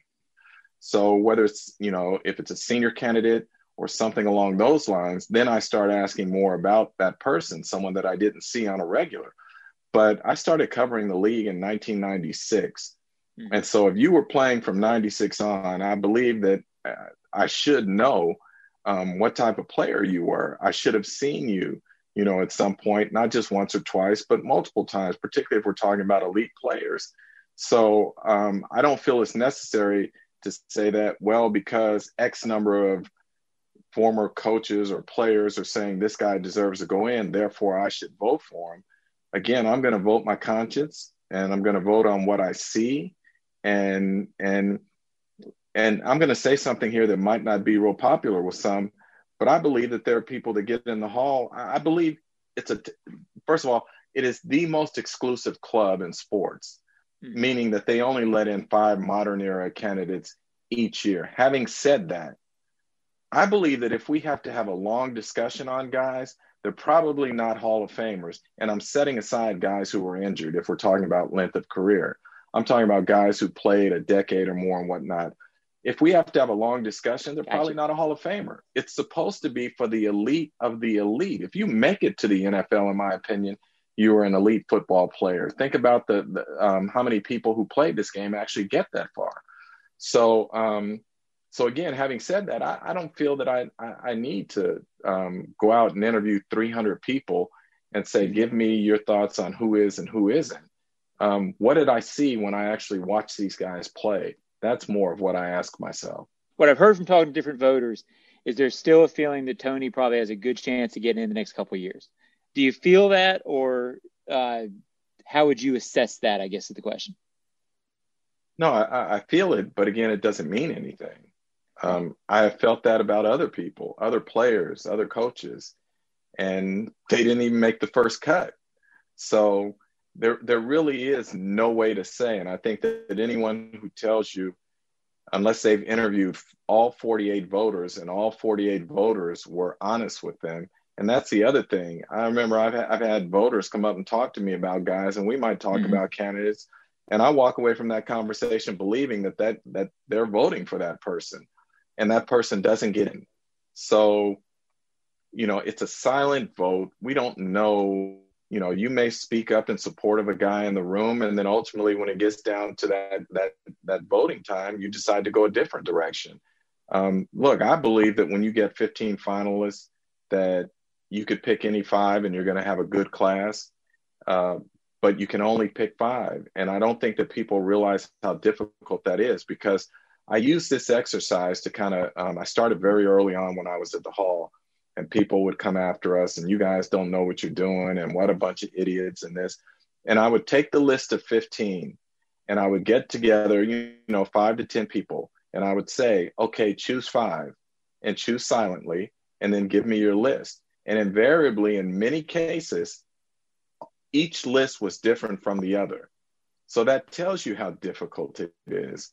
So whether it's, if it's a senior candidate or something along those lines, then I start asking more about that person, someone that I didn't see on a regular. But I started covering the league in 1996. Mm-hmm. And so if you were playing from 96 on, I believe that I should know what type of player you were. I should have seen you, at some point, not just once or twice, but multiple times, particularly if we're talking about elite players. So I don't feel it's necessary to say that, well, because X number of former coaches or players are saying this guy deserves to go in, therefore I should vote for him. Again, I'm going to vote my conscience, and I'm going to vote on what I see. And I'm going to say something here that might not be real popular with some, but I believe that there are people that get in the hall. I believe first of all, it is the most exclusive club in sports, meaning that they only let in 5 modern era candidates each year. Having said that, I believe that if we have to have a long discussion on guys, they're probably not Hall of Famers. And I'm setting aside guys who were injured if we're talking about length of career. I'm talking about guys who played a decade or more and whatnot. If we have to have a long discussion, they're probably not a Hall of Famer. It's supposed to be for the elite of the elite. If you make it to the NFL, in my opinion, you are an elite football player. Think about the how many people who played this game actually get that far. So again, having said that, I don't feel that I need to go out and interview 300 people and say, give me your thoughts on who is and who isn't. What did I see when I actually watched these guys play? That's more of what I ask myself. What I've heard from talking to different voters is there's still a feeling that Tony probably has a good chance to get in the next couple of years. Do you feel that, or how would you assess that, I guess is the question? No, I feel it, but again, it doesn't mean anything. I have felt that about other people, other players, other coaches, and they didn't even make the first cut. So there really is no way to say. And I think that anyone who tells you, unless they've interviewed all 48 voters and all 48 voters were honest with them. And that's the other thing. I remember I've had voters come up and talk to me about guys, and we might talk about candidates. And I walk away from that conversation believing that they're voting for that person, and that person doesn't get in. So, it's a silent vote. We don't know, you may speak up in support of a guy in the room, and then ultimately when it gets down to that voting time, you decide to go a different direction. Look, I believe that when you get 15 finalists, that you could pick any 5 and you're going to have a good class. But you can only pick 5. And I don't think that people realize how difficult that is, because I use this exercise to kind of, I started very early on when I was at the Hall, and people would come after us and you guys don't know what you're doing and what a bunch of idiots and this. And I would take the list of 15 and I would get together, 5 to 10 people. And I would say, okay, choose 5 and choose silently, and then give me your list. And invariably, in many cases, each list was different from the other. So that tells you how difficult it is.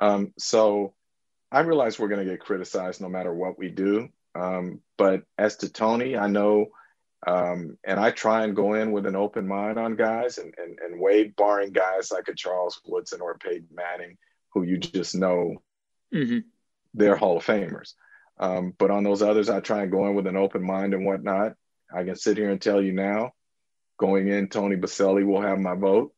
So I realize we're going to get criticized no matter what we do. But as to Tony, I know, and I try and go in with an open mind on guys, and Wade, barring guys like a Charles Woodson or a Peyton Manning, who you just know they're Hall of Famers. But on those others, I try and go in with an open mind and whatnot. I can sit here and tell you now, going in, Tony Boselli will have my vote,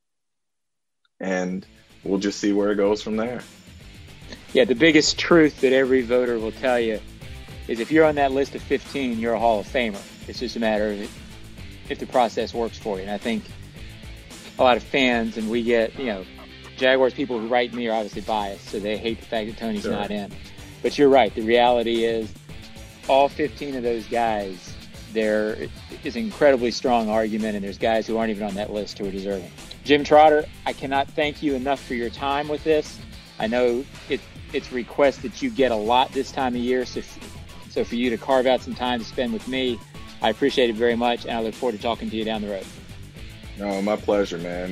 and we'll just see where it goes from there. Yeah, the biggest truth that every voter will tell you is if you're on that list of 15, you're a Hall of Famer. It's just a matter of if the process works for you. And I think a lot of fans, and we get, Jaguars people who write me are obviously biased, so they hate the fact that Tony's not in. But you're right. The reality is all 15 of those guys, there is an incredibly strong argument, and there's guys who aren't even on that list who are deserving. Jim Trotter, I cannot thank you enough for your time with this. I know it's a request that you get a lot this time of year, so for you to carve out some time to spend with me, I appreciate it very much, and I look forward to talking to you down the road. No, my pleasure, man.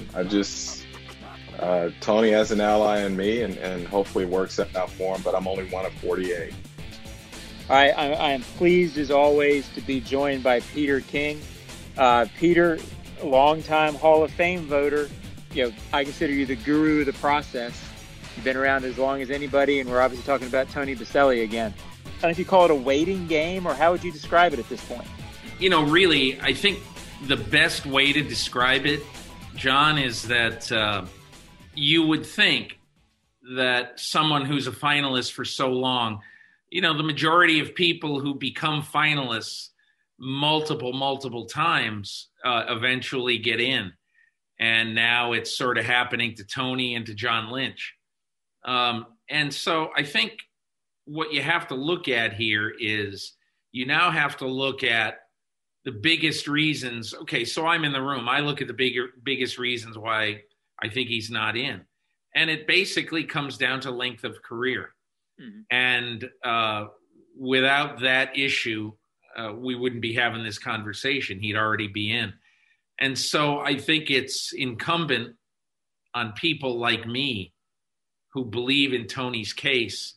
Tony has an ally in me, and hopefully it works out for him, but I'm only one of 48. All right, I am pleased, as always, to be joined by Peter King. Peter, longtime Hall of Fame voter. I consider you the guru of the process. You've been around as long as anybody, and we're obviously talking about Tony Boselli again. I don't know if you call it a waiting game, or how would you describe it at this point? Really, I think the best way to describe it, John, is that you would think that someone who's a finalist for so long, the majority of people who become finalists multiple times eventually get in. And now it's sort of happening to Tony and to John Lynch. And so I think what you have to look at here is you now have to look at the biggest reasons. Okay, so I'm in the room. I look at the biggest reasons why I think he's not in. And it basically comes down to length of career. Mm-hmm. And without that issue, we wouldn't be having this conversation. He'd already be in. And so I think it's incumbent on people like me who believe in Tony's case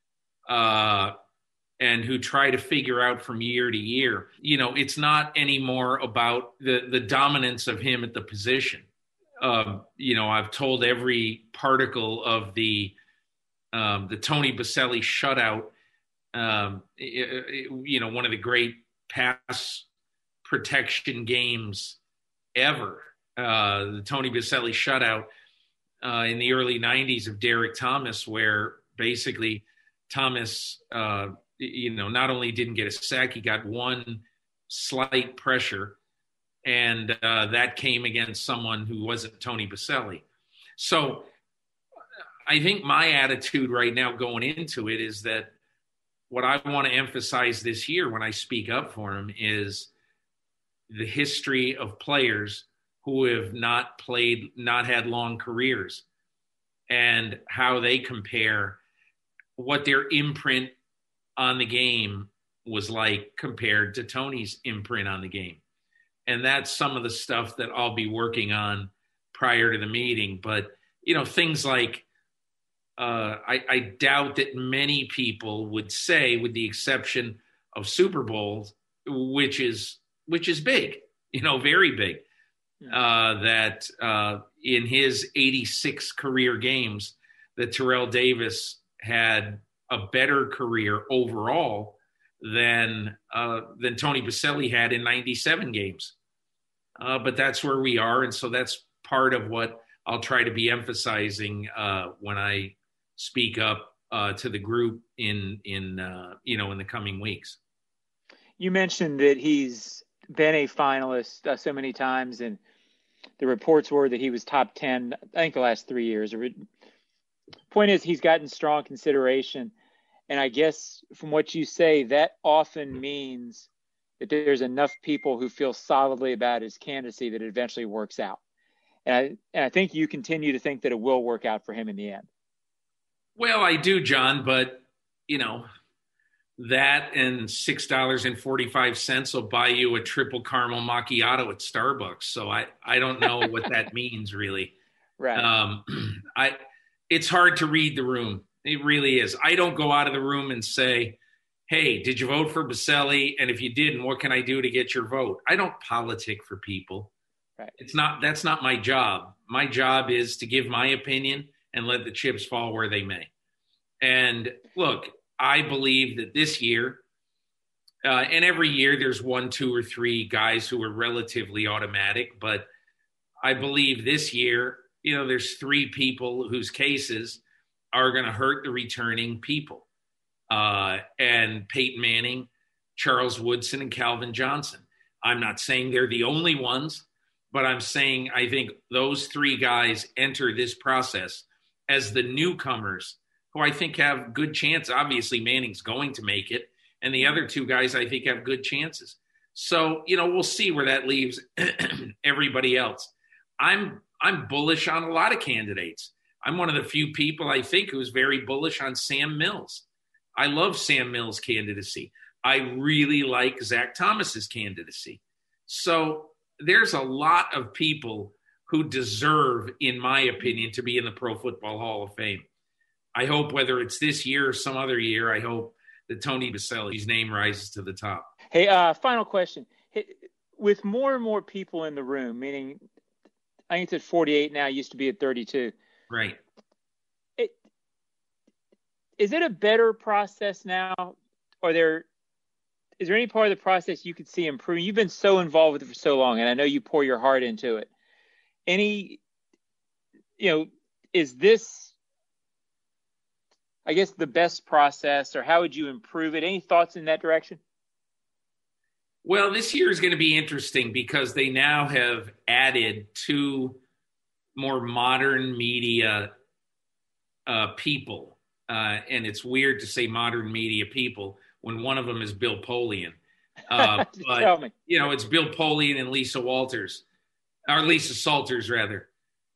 and who try to figure out from year to year. It's not anymore about the dominance of him at the position. I've told every particle of the Tony Boselli shutout, one of the great pass protection games ever, the Tony Boselli shutout in the early 90s of Derek Thomas, where basically Thomas, not only didn't get a sack, he got one slight pressure, and that came against someone who wasn't Tony Boselli. So I think my attitude right now going into it is that what I want to emphasize this year when I speak up for him is the history of players who have not had long careers, and how they compare what their imprint on the game was like compared to Tony's imprint on the game. And that's some of the stuff that I'll be working on prior to the meeting. But, things like, I doubt that many people would say, with the exception of Super Bowls, which is big, very big, that in his 86 career games, that Terrell Davis had a better career overall than Tony Boselli had in 97 games. But that's where we are. And so that's part of what I'll try to be emphasizing when I speak up to the group in the coming weeks. You mentioned that he's been a finalist so many times, and the reports were that he was top 10, I think, the last 3 years. Point is, he's gotten strong consideration. And I guess from what you say, that often means that there's enough people who feel solidly about his candidacy that it eventually works out. And I think you continue to think that it will work out for him in the end. Well, I do, John, but, that and $6.45 will buy you a triple caramel macchiato at Starbucks. So I don't know what that means, really. Right. It's hard to read the room. It really is. I don't go out of the room and say, hey, did you vote for Boselli? And if you didn't, what can I do to get your vote? I don't politic for people. Right. That's not my job. My job is to give my opinion and let the chips fall where they may. And look, I believe that this year, and every year there's 1, 2, or 3 guys who are relatively automatic, but I believe this year, there's 3 people whose cases are going to hurt the returning people. And Peyton Manning, Charles Woodson, and Calvin Johnson. I'm not saying they're the only ones, but I'm saying I think those 3 guys enter this process as the newcomers who I think have good chance. Obviously, Manning's going to make it, and the other 2 guys I think have good chances. So, we'll see where that leaves everybody else. I'm bullish on a lot of candidates. I'm one of the few people I think who's very bullish on Sam Mills. I love Sam Mills' candidacy. I really like Zach Thomas's candidacy. So there's a lot of people who deserve, in my opinion, to be in the Pro Football Hall of Fame. I hope, whether it's this year or some other year, I hope that Tony Boselli's name rises to the top. Hey, final question. with more and more people in the room, meaning I think it's at 48 now, used to be at 32. Right. Is it a better process now? Is there any part of the process you could see improving? You've been so involved with it for so long, and I know you pour your heart into it. Is this, I guess, the best process, or how would you improve it? Any thoughts in that direction? Well, this year is going to be interesting because they now have added 2 more modern media people. And it's weird to say modern media people when one of them is Bill Polian. But, tell me. It's Bill Polian and Lisa Salters, rather.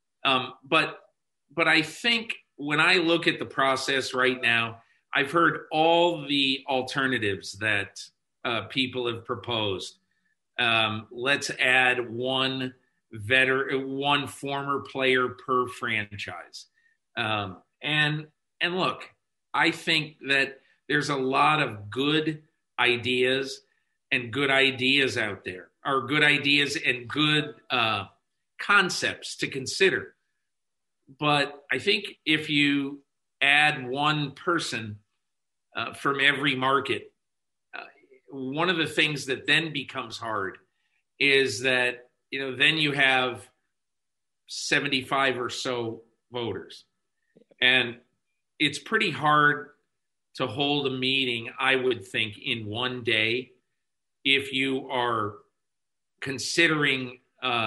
But I think when I look at the process right now, I've heard all the alternatives that people have proposed. Let's add one former player per franchise. And look, I think that there's a lot of good ideas out there, or good ideas and good concepts to consider. But I think if you add one person from every market, one of the things that then becomes hard is that, then you have 75 or so voters. And it's pretty hard to hold a meeting, I would think, in one day if you are considering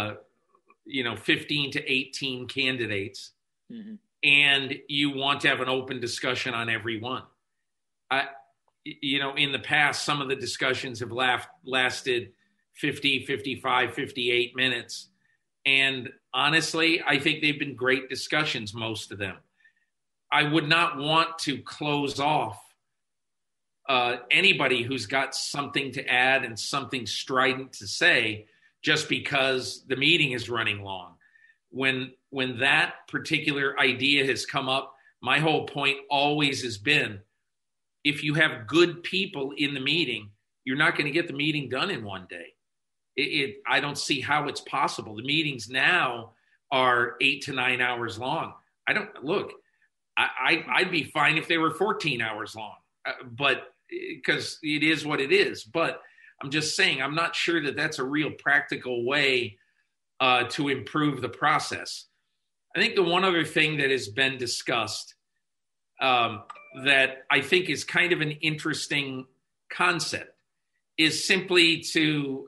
15 to 18 candidates, mm-hmm. and you want to have an open discussion on every one. In the past, some of the discussions have lasted 50, 55, 58 minutes. And honestly, I think they've been great discussions, most of them. I would not want to close off anybody who's got something to add and something strident to say just because the meeting is running long. When that particular idea has come up, my whole point always has been, if you have good people in the meeting, you're not going to get the meeting done in one day. I don't see how it's possible. The meetings now are 8 to 9 hours long. I'd be fine if they were 14 hours long, but because it is what it is. But I'm just saying, I'm not sure that that's a real practical way to improve the process. I think the one other thing that has been discussed that I think is kind of an interesting concept is simply to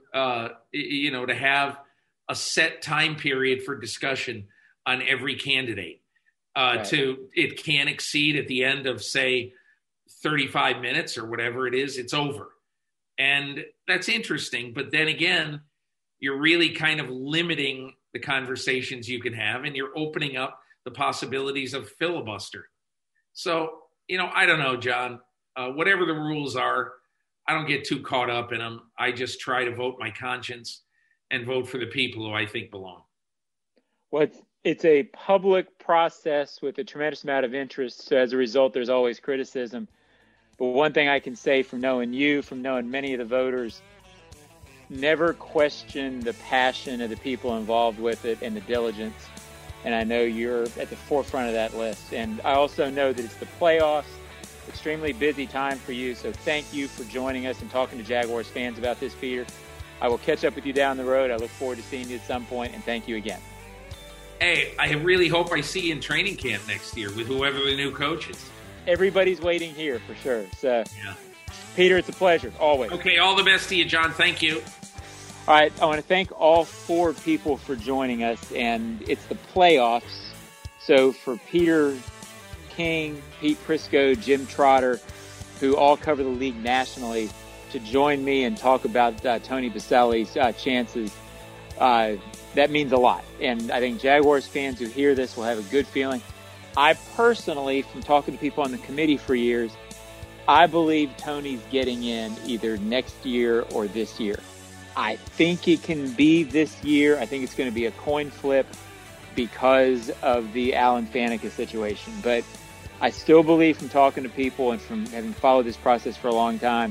have a set time period for discussion on every candidate. Right. It can't exceed at the end of, say, 35 minutes or whatever it is, it's over. And that's interesting. But then again, you're really kind of limiting the conversations you can have, and you're opening up the possibilities of filibuster. So, I don't know, John, whatever the rules are, I don't get too caught up in them. I just try to vote my conscience and vote for the people who I think belong. Well, it's a public process with a tremendous amount of interest. So as a result, there's always criticism. But one thing I can say from knowing you, from knowing many of the voters, never question the passion of the people involved with it and the diligence. And I know you're at the forefront of that list. And I also know that it's the playoffs, extremely busy time for you. So thank you for joining us and talking to Jaguars fans about this, Peter. I will catch up with you down the road. I look forward to seeing you at some point, and thank you again. Hey, I really hope I see you in training camp next year with whoever the new coach is. Everybody's waiting here for sure. So, yeah. Peter, it's a pleasure, always. Okay, all the best to you, John. Thank you. All right, I want to thank all 4 people for joining us, and it's the playoffs. So for Peter King, Pete Prisco, Jim Trotter, who all cover the league nationally, to join me and talk about Tony Boselli's chances, that means a lot. And I think Jaguars fans who hear this will have a good feeling. I personally, from talking to people on the committee for years, I believe Tony's getting in either next year or this year. I think it can be this year. I think it's going to be a coin flip because of the Alan Faneca situation. But I still believe, from talking to people and from having followed this process for a long time,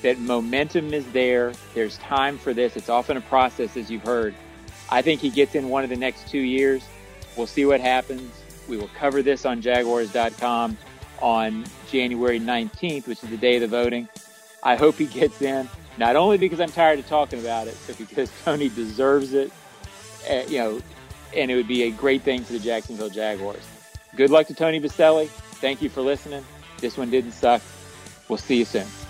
that momentum is there. There's time for this. It's often a process, as you've heard. I think he gets in one of the next 2 years. We'll see what happens. We will cover this on Jaguars.com on January 19th, which is the day of the voting. I hope he gets in, not only because I'm tired of talking about it, but because Tony deserves it, and it would be a great thing for the Jacksonville Jaguars. Good luck to Tony Boselli. Thank you for listening. This one didn't suck. We'll see you soon.